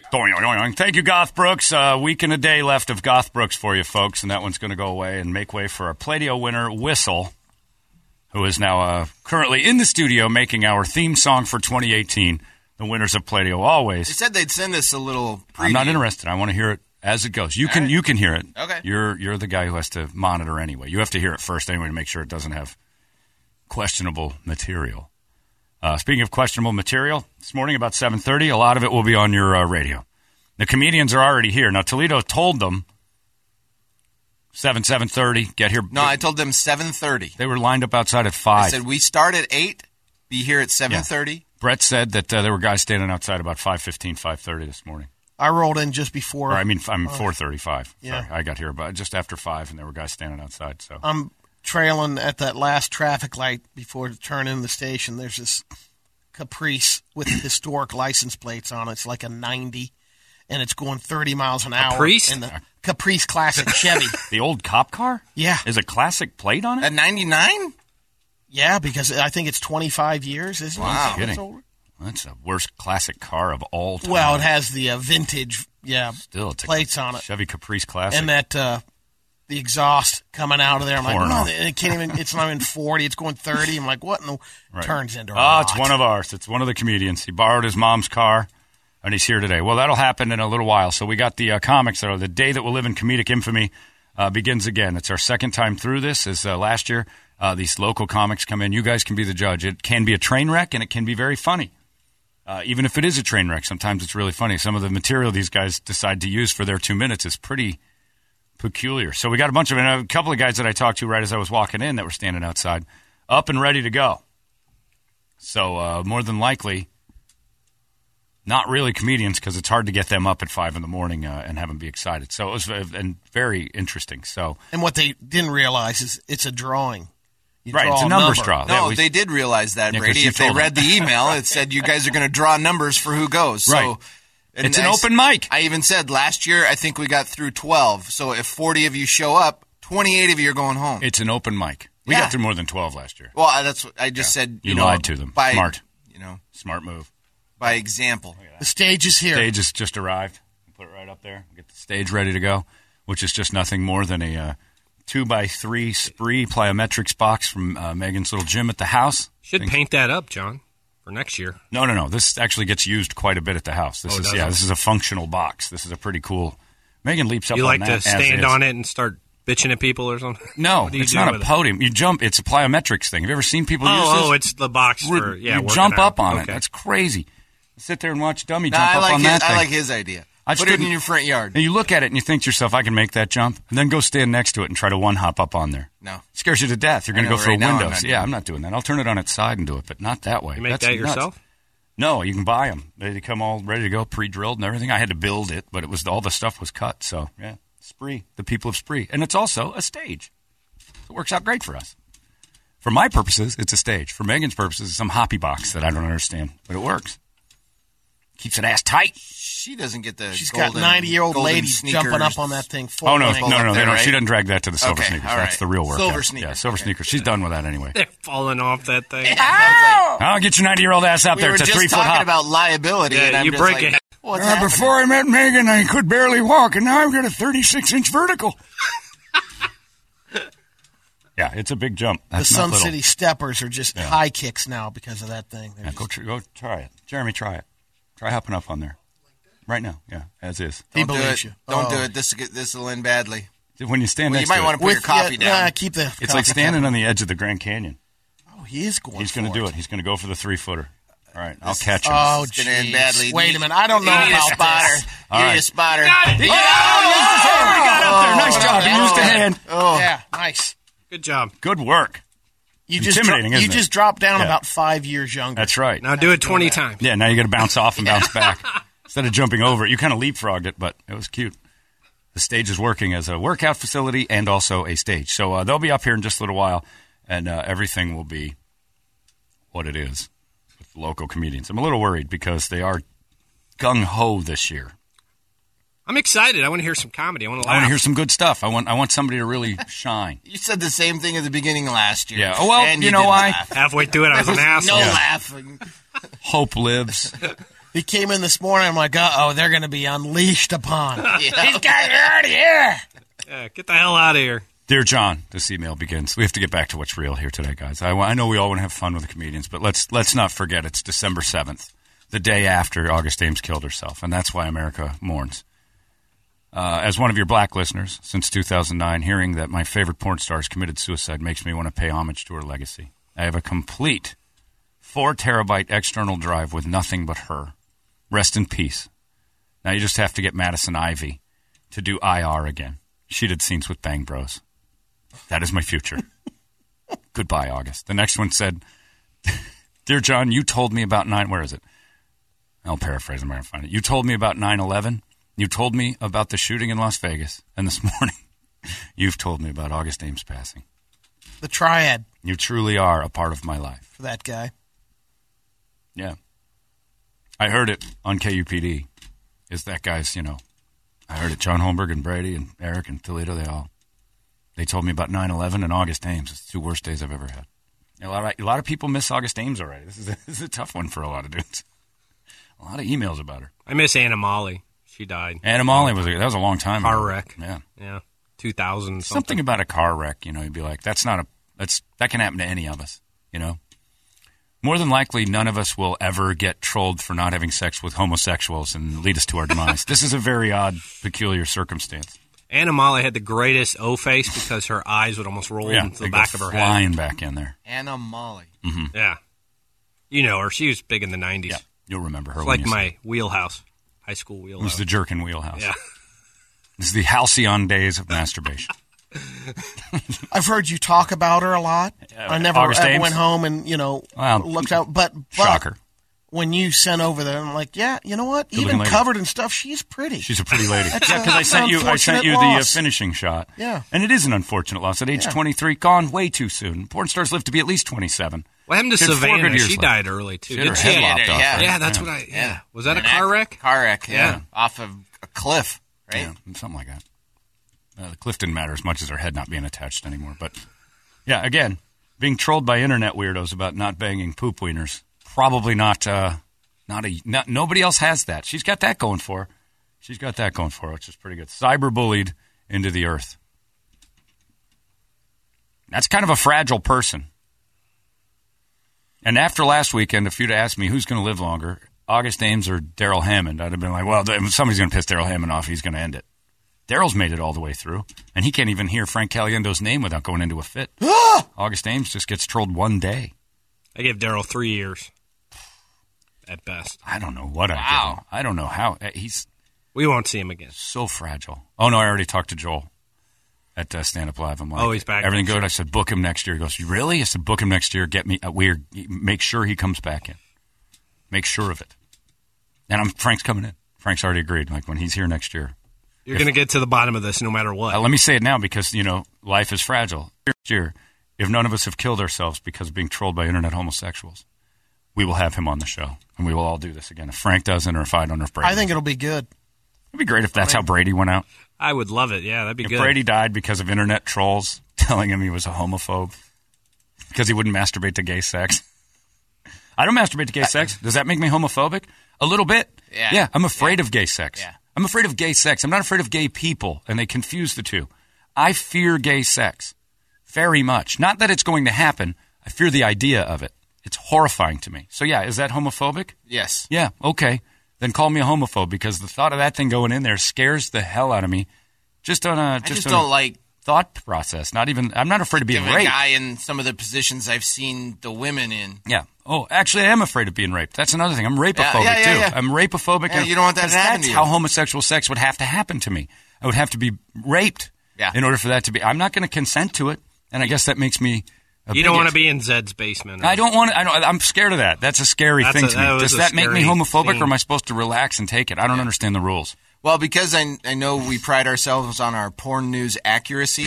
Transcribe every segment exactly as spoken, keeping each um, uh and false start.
Thank you, Goth Brooks. A uh, week and a day left of Goth Brooks for you, folks, and that one's going to go away and make way for our Play-Doh winner, Whistle, who is now uh, currently in the studio making our theme song for twenty eighteen. The winners of Play-Doh always. They said they'd send us a little preview. I'm not interested. I want to hear it as it goes. You All can right. you can hear it. Okay. You're you're the guy who has to monitor anyway. You have to hear it first anyway to make sure it doesn't have questionable material. Uh, speaking of questionable material, this morning about seven thirty, a lot of it will be on your uh, radio. The comedians are already here. Now, Toledo told them seven, seven thirty, get here. No, I told them seven thirty. They were lined up outside at five. I said, we start at eight, be here at seven thirty. Yeah. Brett said that uh, there were guys standing outside about five fifteen, five thirty this morning. I rolled in just before. Or, I mean, I'm uh, four thirty-five. Yeah. Sorry, I got here about just after five, and there were guys standing outside. So I'm trailing at that last traffic light before to turn in the station. There's this Caprice with historic license plates on it. It's like a ninety, and it's going thirty miles an hour. Caprice? In the Caprice Classic Chevy. The old cop car? Yeah. Is a classic plate on it? At ninety-nine? Yeah, because I think it's twenty-five years, isn't wow. it? Kidding. That's the worst classic car of all time. Well, it has the uh, vintage, yeah, Still, it's plates a on it. Chevy Caprice Classic. And that uh, the exhaust coming out of there. I'm like, Porno. no, it can't even. It's not even forty. It's going thirty. I'm like, what? No, right. Turns into. A oh, lot. It's one of ours. It's one of the comedians. He borrowed his mom's car, and he's here today. Well, that'll happen in a little while. So we got the uh, comics. That are the day that will live in comedic infamy uh, begins again. It's our second time through this. As uh, last year, uh, these local comics come in. You guys can be the judge. It can be a train wreck, and it can be very funny. Uh, even if it is a train wreck, sometimes it's really funny. Some of the material these guys decide to use for their two minutes is pretty peculiar. So we got a bunch of, and a couple of guys that I talked to right as I was walking in that were standing outside, up and ready to go. So uh, more than likely, not really comedians because it's hard to get them up at five in the morning uh, and have them be excited. So it was uh, and very interesting. So And what they didn't realize is it's a drawing. You right, draw it's a a numbers number. draw. No, Yeah, we- they did realize that, Yeah, 'cause Brady. you If they told read them. the email, it said you guys are going to draw numbers for who goes. So, Right. and It's an I- open mic. I even said last year I think we got through twelve. So if forty of you show up, twenty-eight of you are going home. It's an open mic. We Yeah. got through more than twelve last year. Well, that's what I just said. You know, lied to them. By, Smart. You know, Smart move. by example. The stage is here. Stage has just arrived. Put it right up there. Get the stage ready to go, which is just nothing more than a uh, two by three Spree plyometrics box from uh, Megan's little gym at the house. Should Think- paint that up, John, for next year. No, no, no. This actually gets used quite a bit at the house. This Oh, is does yeah. it? This is a functional box. This is a pretty cool. Megan leaps up You on like that to as stand is. on it and start bitching at people or something? No, What do you it's do not a with it? podium. You jump. It's a plyometrics thing. Have you ever seen people use this? Oh, oh, it's the box for yeah. you working jump out. up on it. Okay. That's crazy. Sit there and watch dummy No, jump I up like on his, that thing. I like his idea. I Put it stood- in your front yard. And you look at it and you think to yourself, I can make that jump, and then go stand next to it and try to one hop up on there. No. It scares you to death. You're I going to know, go through right now I'm windows. not doing Yeah, it. I'm not doing that. I'll turn it on its side and do it, but not that way. You make That's that nuts. yourself? No, you can buy them. They come all ready to go, pre-drilled and everything. I had to build it, but it was all the stuff was cut. So yeah, Spree, the people of Spree, and it's also a stage. It works out great for us. For my purposes, it's a stage. For Megan's purposes, it's some hoppy box that I don't understand, but it works. Keeps it ass tight. She doesn't get the She's golden, got ninety-year-old golden ladies sneakers. jumping up on that thing. Full Oh no, length. no, no, no! up They there, don't. right? She doesn't drag that to the silver Okay, sneakers. all That's right. the real workout. Silver sneakers. Yeah, silver Okay. sneakers. She's done with that anyway. They're falling off that thing. I'll get your ninety-year-old ass out We there. were It's a just three-foot talking hop. about liability. and Yeah, I'm you just break like, it. What's Uh, happening? before I met Megan, I could barely walk, and now I've got a thirty-six inch vertical. Yeah, it's a big jump. The That's not Sun little. City Steppers are just Yeah. high kicks now because of that thing. They're Yeah, just- go, tr- go try it. Jeremy, try it. Try hopping up on there. Right now. Yeah, as is. he Don't do believes it. you. Don't Oh. do it. This this will end badly. When you stand Well, you next might to want it, to put your coffee yeah, down. Nah, keep the. it's like standing on the edge of the Grand Canyon. Oh, he is going. He's going to for do it. He's going to go for the three-footer. All right, I'll This- catch him. Oh, It's gonna end jeez. badly. Wait You- a minute. I don't know You need a about spotter. this. All You need right. a spotter. Yeah, oh, he used his hand. He got up there. Nice Oh, job. He oh, used a oh. hand. Oh, Yeah, nice. Good job. Good work. You just dro- Intimidating, you isn't it? just dropped down Yeah. about five years younger. That's right. Now do it twenty times. Yeah, now you got to bounce off and bounce back. Instead of jumping over it, you kind of leapfrogged it, but it was cute. The stage is working as a workout facility and also a stage. So uh, they'll be up here in just a little while, and uh, everything will be what it is with local comedians. I'm a little worried because they are gung-ho this year. I'm excited. I want to hear some comedy. I want to I laugh. want to hear some good stuff. I want I want somebody to really shine. You said the same thing at the beginning of last year. Yeah. Oh, well, and you know didn't why? laugh. Halfway through it, I was an No asshole. Yeah. laughing. Hope lives. He came in this morning. I'm like, uh-oh, they're going to be unleashed upon. Yeah. These guys are already here. Yeah, get the hell out of here. Dear John, this email begins. We have to get back to what's real here today, guys. I, I know we all want to have fun with the comedians, but let's let's not forget it's December seventh, the day after August Ames killed herself, and that's why America mourns. Uh, as one of your black listeners since two thousand nine, hearing that my favorite porn stars committed suicide makes me want to pay homage to her legacy. I have a complete four terabyte external drive with nothing but her. Rest in peace. Now you just have to get Madison Ivy to do I R again. She did scenes with Bang Bros. That is my future. Goodbye, August. The next one said, Dear John, you told me about nine. Where is it? I'll paraphrase. I'm going to find it. You told me about nine eleven. You told me about the shooting in Las Vegas. And this morning, you've told me about August Ames passing. The triad You truly are a part of my life. for that guy. Yeah. I heard it on K U P D. Is that guy's, you know, I heard it. John Holmberg and Brady and Eric and Toledo, they all, they told me about nine eleven and August Ames. It's the two worst days I've ever had. A lot of, a lot of people miss August Ames already. This is, a, this is a tough one for a lot of dudes. A lot of emails about her. I miss Anna Molly. She died. Anna Molly, was a, that was a long time Car ago. wreck. Yeah. Yeah. two thousand Something. something. about a car wreck, you know, you'd be like, that's not a, that's, that can happen to any of us, you know? More than likely, none of us will ever get trolled for not having sex with homosexuals and lead us to our demise. This is a very odd, peculiar circumstance. Anna Molly had the greatest O face because her eyes would almost roll Yeah, into they the go back of her head. flying back in there. Anna Molly. Yeah. You know her. She was big in the nineties. Yeah, you'll remember her. It's when like you see my wheelhouse. High school it. wheelhouse. It was the Jerkin wheelhouse. Yeah. This is the halcyon days of masturbation. I've heard you talk about her a lot. I never August ever Ames? went home and, you know, Well, looked out. But, but Shocker. when you sent over there, I'm like, yeah, you know what? Good-looking Even lady. covered and stuff, she's pretty. She's a pretty lady. That's Yeah, because a- I sent you, I sent you the unfortunate uh, loss. finishing shot. Yeah. And it is an unfortunate loss. At age Yeah. twenty-three, gone way too soon. Porn stars live to be at least twenty-seven. What happened to She had four Savannah? good years She left. died early, too. She had her didn't head she? lopped Yeah, off. yeah. right? Yeah, that's what I... Yeah. Yeah. Was that a An car ac- wreck? Car wreck, yeah. Yeah. Off of a cliff, right? Yeah, something like that. Uh, the cliff didn't matter as much as her head not being attached anymore. But, yeah, again, being trolled by internet weirdos about not banging poop wieners, probably not, uh, not a, not, nobody else has that. She's got that going for her. She's got that going for her, which is pretty good. Cyberbullied into the earth. That's kind of a fragile person. And after last weekend, if you'd asked me who's going to live longer, August Ames or Daryl Hammond, I'd have been like, well, if somebody's going to piss Daryl Hammond off, he's going to end it. Daryl's made it all the way through, and he can't even hear Frank Caliendo's name without going into a fit. August Ames just gets trolled one day. I gave Daryl three years. At best. I don't know what I Wow. give him. I don't know how. Uh, He's We won't see him again. so fragile. Oh, no, I already talked to Joel at uh, Stand Up Live. I'm like, Oh, he's back everything next good? year. I said, book him next year. He goes, really? I said, book him next year. Get me a weird. Make sure he comes back in. Make sure of it. And I'm Frank's coming in. Frank's already agreed. Like, when he's here next year. You're going to get to the bottom of this no matter what. Uh, let me say it now because, you know, life is fragile. Next year, if none of us have killed ourselves because of being trolled by internet homosexuals, we will have him on the show. And we will all do this again. If Frank doesn't or if I don't or if Brady I think it'll be good. It'd be great if that's how Brady went out. I would love it. Yeah, that'd be If good. Brady died because of internet trolls telling him he was a homophobe because he wouldn't masturbate to gay sex. I don't masturbate to gay sex. Does that make me homophobic? A little bit. Yeah. Yeah, I'm afraid of gay sex. Yeah. I'm afraid of gay sex. I'm not afraid of gay people, and they confuse the two. I fear gay sex very much. Not that it's going to happen. I fear the idea of it. It's horrifying to me. So, yeah, is that homophobic? Yes. Yeah, okay. Then call me a homophobe because the thought of that thing going in there scares the hell out of me. Just on a I just, just on don't a like thought process. Not even. I'm not afraid of being giving a raped. guy in some of the positions I've seen the women in. Yeah. Oh, actually, I am afraid of being raped. That's another thing. I'm rapophobic Yeah, yeah, yeah, too. yeah. I'm rapophobic. Yeah, and you don't want that to 'cause happen That's to you. how homosexual sex would have to happen to me. I would have to be raped Yeah. in order for that to be. I'm not going to consent to it, and I guess that makes me. A you don't want to bigot. be in Zed's basement. or- I don't want. I don't. I'm scared of that. That's a scary That's thing a- to that me. was Does a that make me scary homophobic, thing. or am I supposed to relax and take it? I don't understand the rules. Well, because I, I know we pride ourselves on our porn news accuracy,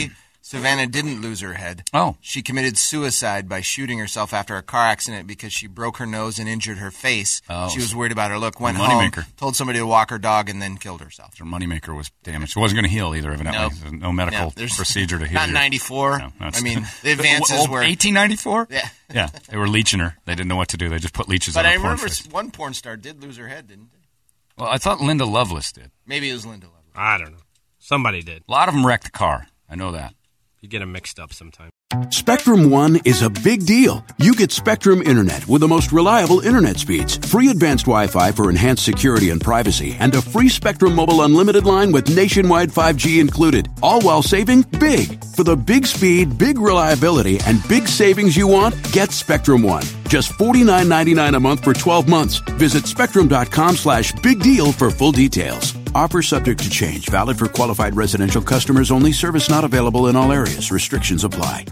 Savannah didn't lose her head. Oh. She committed suicide by shooting herself after a car accident because she broke her nose and injured her face. Oh. She was worried about her look, went A home, moneymaker. told somebody to walk her dog, and then killed herself. Her moneymaker was damaged. It wasn't going to heal either, evidently. Nope. There's no medical No, there's- procedure to heal Not you. ninety-four. No, that's- I mean, the advances were... eighteen ninety-four? Yeah. Yeah, they were leeching her. They didn't know what to do. They just put leeches But on I her porn remember face. one porn star did lose her head, didn't they? Well, I thought Linda Lovelace did. Maybe it was Linda Lovelace. I don't know. Somebody did. A lot of them wrecked the car. I know that. You get them mixed up sometimes. Spectrum One is a big deal. You get Spectrum Internet with the most reliable internet speeds, free advanced Wi-Fi for enhanced security and privacy, and a free Spectrum Mobile Unlimited line with nationwide five G included, all while saving big. For the big speed, big reliability, and big savings you want, get Spectrum One. Just forty-nine ninety-nine a month for twelve months. Visit spectrum.com slash big deal for full details. Offer subject to change. Valid for qualified residential customers only. Service not available in all areas. Restrictions apply.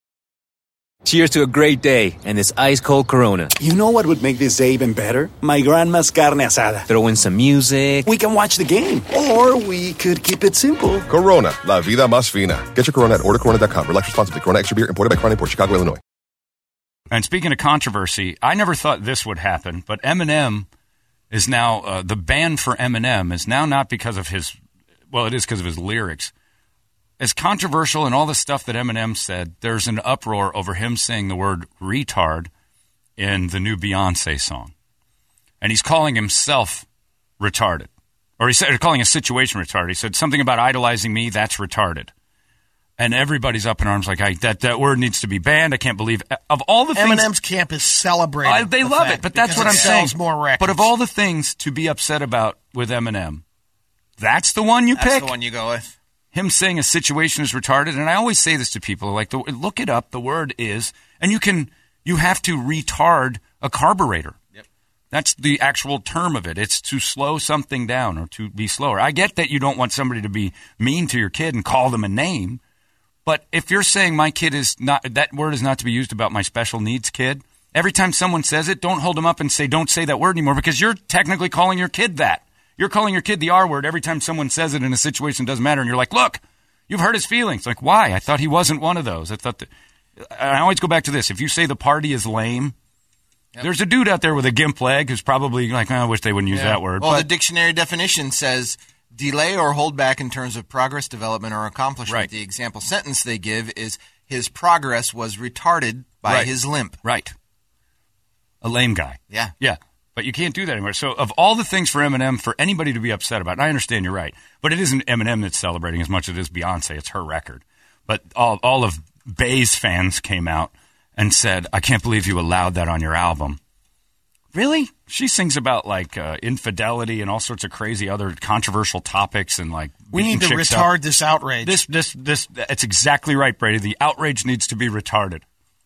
Cheers to a great day and this ice-cold Corona. You know what would make this day even better? My grandma's carne asada. Throw in some music. We can watch the game. Or we could keep it simple. Corona, la vida más fina. Get your Corona at order corona dot com. Relax responsibly. Corona Extra Beer, imported by Crown Import, Chicago, Illinois. And speaking of controversy, I never thought this would happen, but Eminem is now, uh, the ban for Eminem is now not because of his, well, it is because of his lyrics. As controversial and all the stuff that Eminem said, there's an uproar over him saying the word retard in the new Beyonce song. And he's calling himself retarded. Or he said, calling a situation retarded. He said something about idolizing me, that's retarded. And everybody's up in arms like, I, that, that word needs to be banned. I can't believe. Of all the things. Eminem's camp is celebrating. I, they the love fact it, but that's because what it I'm saying. sells more records. But of all the things to be upset about with Eminem, that's the one you That's pick. the one you go with. Him saying a situation is retarded, and I always say this to people, like, the, look it up, the word is, and you can, you have to retard a carburetor. Yep. That's the actual term of it. It's to slow something down or to be slower. I get that you don't want somebody to be mean to your kid and call them a name, but if you're saying my kid is not, that word is not to be used about my special needs kid, every time someone says it, don't hold them up and say, don't say that word anymore, because you're technically calling your kid that. You're calling your kid the R word every time someone says it in a situation that doesn't matter, and you're like, look, you've hurt his feelings. Like, why? I thought he wasn't one of those. I thought that. I always go back to this. If you say the party is lame, yep. There's a dude out there with a gimp leg who's probably like, oh, I wish they wouldn't use Yeah. that word. Well, but the dictionary definition says delay or hold back in terms of progress, development, or accomplishment. Right. The example sentence they give is his progress was retarded by Right. his limp. Right. A lame guy. Yeah. Yeah. But you can't do that anymore. So of all the things for Eminem, for anybody to be upset about, and I understand you're right, but it isn't Eminem that's celebrating as much as it is Beyonce. It's her record. But all, all of Bey's fans came out and said, I can't believe you allowed that on your album. Really? She sings about, like, uh, infidelity and all sorts of crazy other controversial topics and, like, we need to beating chicks retard up. this outrage. This, this, this, it's exactly right, Brady. The outrage needs to be retarded.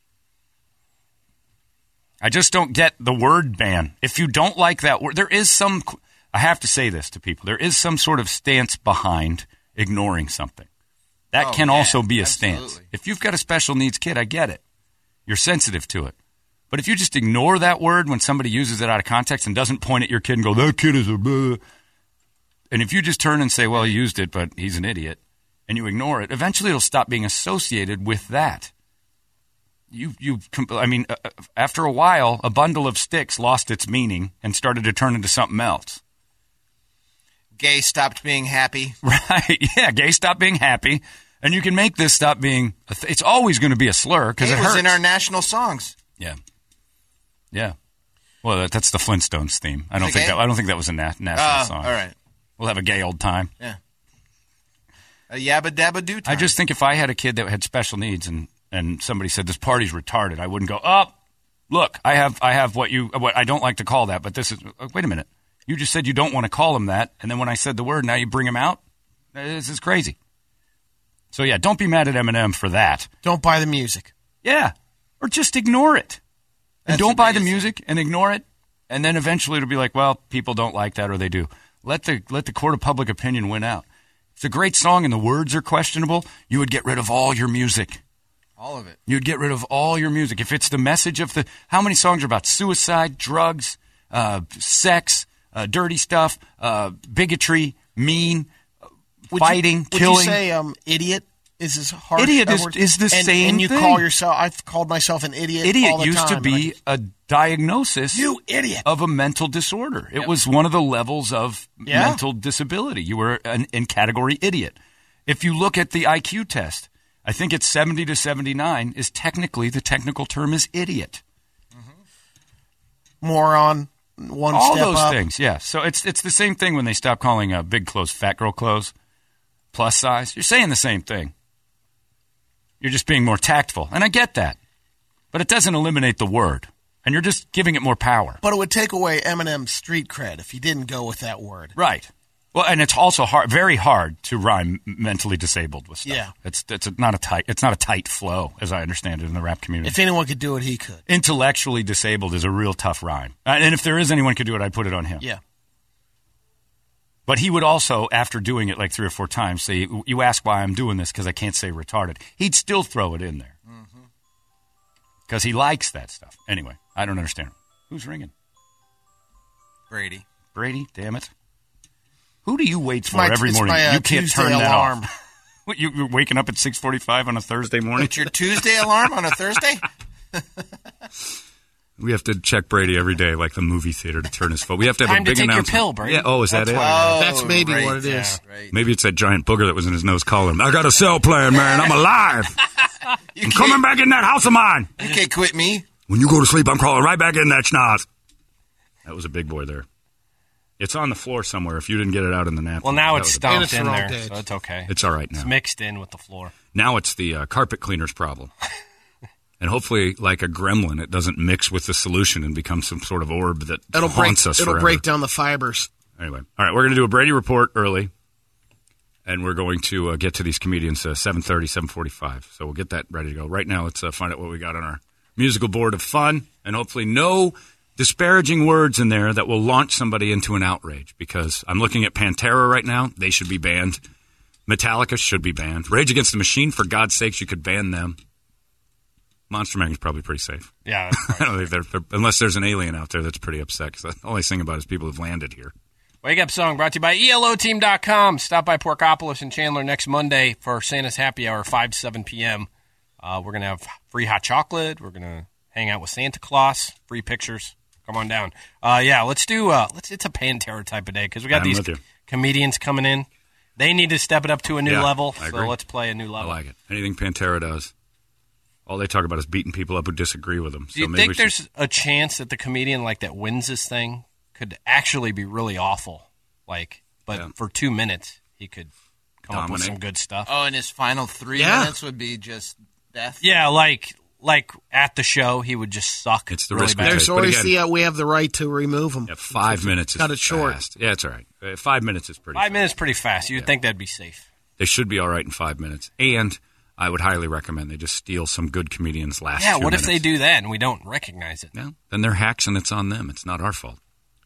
I just don't get the word ban. If you don't like that word, there is some, I have to say this to people, there is some sort of stance behind ignoring something. That Oh, can yeah, also be a absolutely. stance. If you've got a special needs kid, I get it. You're sensitive to it. But if you just ignore that word when somebody uses it out of context and doesn't point at your kid and go, that kid is a blah. And if you just turn and say, well, he used it, but he's an idiot, and you ignore it, eventually it'll stop being associated with that. You, you, I mean, uh, after a while, a bundle of sticks lost its meaning and started to turn into something else. Gay stopped being happy. Right? Yeah, gay stopped being happy, and you can make this stop being. A th- it's always going to be a slur because It it was hurts. in our national songs. Yeah, yeah. Well, that, that's the Flintstones theme. I don't it think gay? that. I don't think that was a na- national Oh, song. all right. We'll have a gay old time. Yeah. A yabba dabba doo time. I just think if I had a kid that had special needs and. and somebody said this party's retarded, I wouldn't go, oh, look, I have I have what you what I don't like to call that, but this is wait a minute. You just said you don't want to call him that, and then when I said the word, now you bring him out? This is crazy. So yeah, don't be mad at Eminem for that. Don't buy the music. Yeah. Or just ignore it. And That's don't the buy the biggest music and ignore it, and then eventually it'll be like, well, people don't like that or they do. Let the let the court of public opinion win out. If it's a great song and the words are questionable, you would get rid of all your music. All of it. You'd get rid of all your music. If it's the message of the... How many songs are about suicide, drugs, uh, sex, uh, dirty stuff, uh, bigotry, mean, Would fighting, you, would killing? you say um, idiot is as hard. Idiot is, word. is the and, same And you thing. call yourself, I've called myself an idiot Idiot all the used time. to be a diagnosis You idiot. of a mental disorder. It was one of the levels of Yeah. mental disability. You were an, in category idiot. If you look at the I Q test, I think it's seventy to seventy-nine is technically, the technical term is idiot. Moron, one All step those up. things, yeah. So it's it's the same thing when they stop calling uh, big clothes fat girl clothes, plus size. You're saying the same thing. You're just being more tactful. And I get that. But it doesn't eliminate the word. And you're just giving it more power. But it would take away Eminem's street cred if he didn't go with that word. Right. Well, and it's also hard, very hard to rhyme mentally disabled with stuff. Yeah. It's it's not a tight it's not a tight flow, as I understand it in the rap community. If anyone could do it, he could. Intellectually disabled is a real tough rhyme. Uh, And if there is anyone who could do it, I'd put it on him. Yeah. But he would also, after doing it like three or four times, say, you ask why I'm doing this because I can't say retarded. He'd still throw it in there. Because he likes that stuff. Anyway, I don't understand. Who's ringing? Brady. Brady? Damn it. Who do you wait for my- every it's morning? my, uh, you can't Tuesday turn that alarm. off. What, you- you're waking up at six forty-five on a Thursday morning? It's your Tuesday alarm on a Thursday? We have to check Brady every day, like the movie theater, to turn his phone. We have to have Time a to big take your announcement. pill, Brady. Yeah. Oh, is that it? Oh, That's maybe right, what it is. yeah, right. Maybe it's that giant booger that was in his nose calling him. I got a cell plan, man. I'm alive. You I'm can't- coming back in that house of mine. You can't quit me. When you go to sleep, I'm crawling right back in that schnoz. That was a big boy there. It's on the floor somewhere if you didn't get it out in the napkin. Well, now That it's was a- stomped And it's in the wrong there, page. so it's okay. It's all right now. It's mixed in with the floor. Now it's the uh, carpet cleaner's problem. And hopefully, like a gremlin, it doesn't mix with the solution and become some sort of orb that It'll break. haunts us It'll forever. break down the fibers. Anyway, all right, we're going to do a Brady report early, and we're going to uh, get to these comedians uh, seven thirty, seven forty-five. So we'll get that ready to go. Right now, let's uh, find out what we got on our musical board of fun, and hopefully no disparaging words in there that will launch somebody into an outrage, because I'm looking at Pantera right now. They should be banned. Metallica should be banned. Rage Against the Machine, for God's sakes, you could ban them. Monster Mag is probably pretty safe. Yeah. That's I don't think they're, they're, unless there's an alien out there that's pretty upset, because all I sing about is people who've landed here. Wake Up Song brought to you by E L O team dot com. Stop by Porkopolis and Chandler next Monday for Santa's Happy Hour, five to seven p.m. Uh, we're going to have free hot chocolate. We're going to hang out with Santa Claus, free pictures. Come on down. Uh, yeah, let's do, uh, let's. It's a Pantera type of day because we got I'm these with you. comedians coming in. They need to step it up to a new Yeah, level, I so agree. let's play a new I level. like it. Anything Pantera does, all they talk about is beating people up who disagree with them. Do you so maybe think we should- there's a chance that the comedian like that wins this thing could actually be really awful? Like, but Yeah. for two minutes he could come up with Dominate. some good stuff. Oh, and his final three Yeah. minutes would be just death. Yeah, like like at the show he would just suck. It's the really risk we bad. take. There's But always again- the uh, we have the right to remove them. yeah, five minutes is Cut it short. fast. Yeah, it's all right. Uh, five minutes is pretty Five fast. minutes pretty fast. You'd think that'd be safe. They should be all right in five minutes. And I would highly recommend they just steal some good comedians' last Yeah, two what if minutes. they do that and we don't recognize it? No, then they're hacks and it's on them. It's not our fault.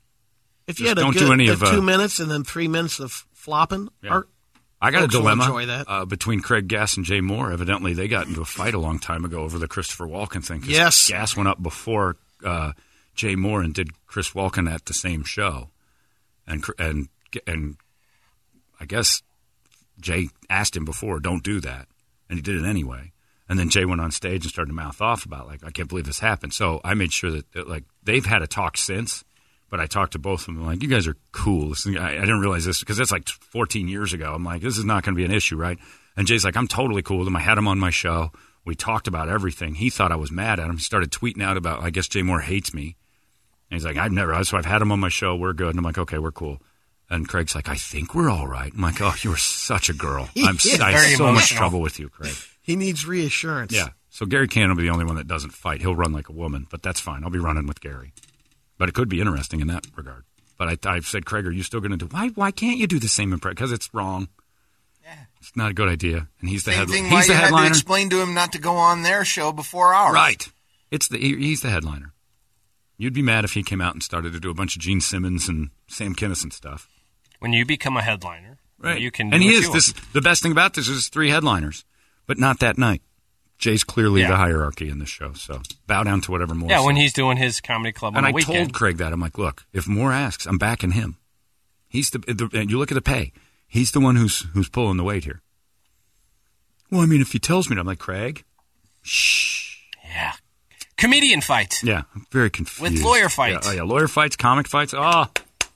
If you Just had a don't good, do any uh, of, uh, two minutes and then three minutes of flopping, Yeah. Art, I got Folks a will dilemma enjoy that. Uh, between Craig Gass and Jay Moore. Evidently, they got into a fight a long time ago over the Christopher Walken thing. 'cause Yes. Gass went up before uh, Jay Moore and did Chris Walken at the same show, and Cr- and and I guess Jay asked him before, "Don't do that," and he did it anyway. And then Jay went on stage and started to mouth off about like, "I can't believe this happened." So I made sure that, that like they've had a talk since. But I talked to both of them. I'm like, you guys are cool. This, I, I didn't realize this because that's like fourteen years ago. I'm like, this is not going to be an issue, right? And Jay's like, I'm totally cool with him. I had him on my show. We talked about everything. He thought I was mad at him. He started tweeting out about, I guess Jay Moore hates me. And he's like, I've never, so I've had him on my show. We're good. And I'm like, okay, we're cool. And Craig's like, I think we're all right. I'm like, oh, you're such a girl. I'm Yeah, I have very so much emotional. trouble with you, Craig. he needs reassurance. Yeah. So Gary Cannon will be the only one that doesn't fight. He'll run like a woman, but that's fine. I'll be running with Gary. But it could be interesting in that regard. But I, I said, Craig, are you still going to do? Why? Why can't you do the same impression? Because it's wrong. Yeah, it's not a good idea. And he's the Same head, thing he's why the you had to headliner. explain to him not to go on their show before ours. Right. It's the he- he's the headliner. You'd be mad if he came out and started to do a bunch of Gene Simmons and Sam Kinison stuff. When you become a headliner, Right. you can do and he what is. you This want. the best thing about this is three headliners, but not that night. Jay's clearly Yeah. the hierarchy in this show, so bow down to whatever Moore Yeah, says. when he's doing his comedy club on And the I weekend. told Craig that. I'm like, look, if Moore asks, I'm backing him. He's the, the and you look at the pay. He's the one who's who's pulling the weight here. Well, I mean, if he tells me, I'm like, Craig, shh. Yeah. Comedian fights. Yeah, I'm very confused. With lawyer fights. Yeah, oh, yeah, lawyer fights, comic fights. Oh.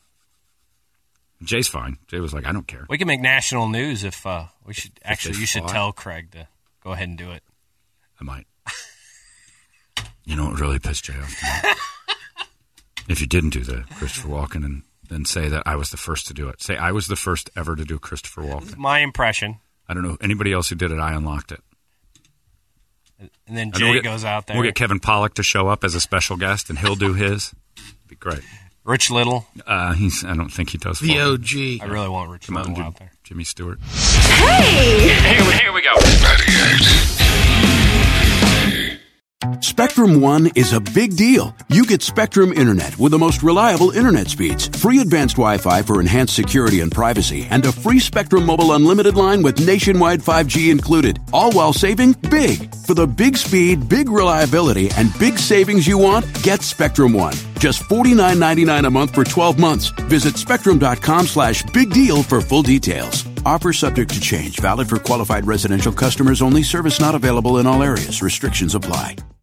Jay's fine. Jay was like, I don't care. We can make national news if uh, we should. Actually, you should fought. tell Craig to go ahead and do it. I might. You know what really pissed Jay off tonight? If you didn't do the Christopher Walken and then say that I was the first to do it. Say I was the first ever to do Christopher Walken. My impression. I don't know anybody else who did it. I unlocked it. And then Jay we'll get, goes out there. We'll get Kevin Pollak to show up as a special guest, and he'll do his. It'd be great. Rich Little. Uh, he's. I don't think he does. The O G. I really want Rich Come Little on, out there. Jimmy Stewart. Hey! Here we, here we go. Spectrum One is a big deal. You get Spectrum Internet with the most reliable internet speeds, free advanced Wi-Fi for enhanced security and privacy, and a free Spectrum Mobile Unlimited line with nationwide five G included, all while saving big. For the big speed, big reliability, and big savings you want, get Spectrum One. Just forty-nine ninety-nine a month for twelve months. Visit spectrum.com slash big deal for full details. Offer subject to change. Valid for qualified residential customers only. Service not available in all areas. Restrictions apply.